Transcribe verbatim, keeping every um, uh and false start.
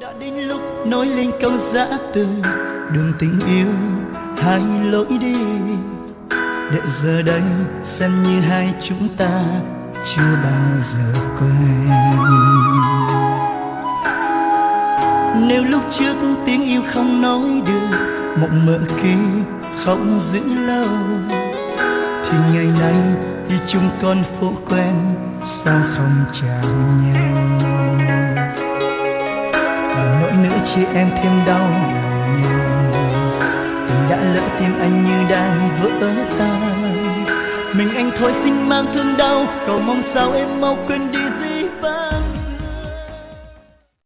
đã đến lúc nói lên câu giã từ, đường tình yêu hai lối đi, để giờ đây xem như hai chúng ta chưa bao giờ quen. Nếu lúc trước tiếng yêu không nói được, mộng mơ kia không giữ lâu, thì ngày nay đi chung con phố quen, sao không chào nhau. Đừng nỗi nữa chị em thêm đau lòng nhiều, tình đã lỡ tim anh như đang vỡ tan. Mình anh thôi xin mang thương đau, cầu mong sao em mau quên đi dĩ vãng.